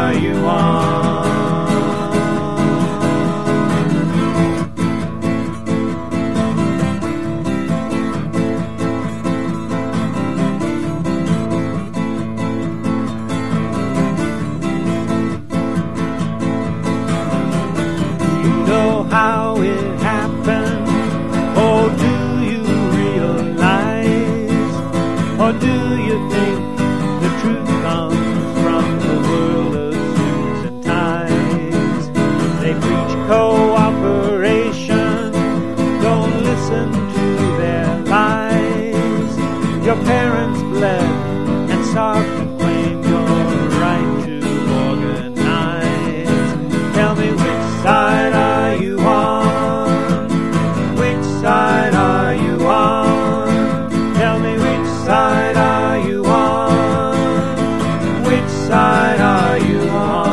are you on? You know how it happened, or do you realize, or do you think the truth comes from the world of suits and ties? They preach cooperation, don't listen to their lies. Your parents bled and sought to claim your right to organize. Tell me, which side are you on? Which side are you on? Tell me, which side are you on? Which side are you on?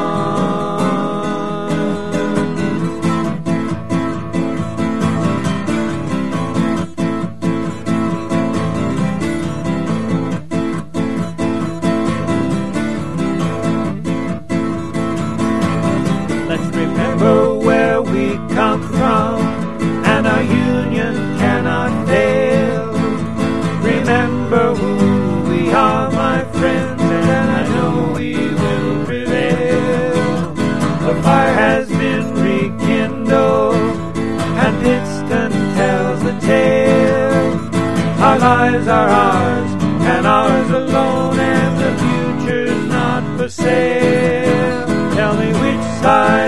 Let's remember where we come from, and our union cannot fail. Remember who we are, my friends, and I know we will prevail. The fire has been rekindled, and Pittston tells the tale. Our lives are ours, and ours alone, and the future's not for sale. Tell me, which side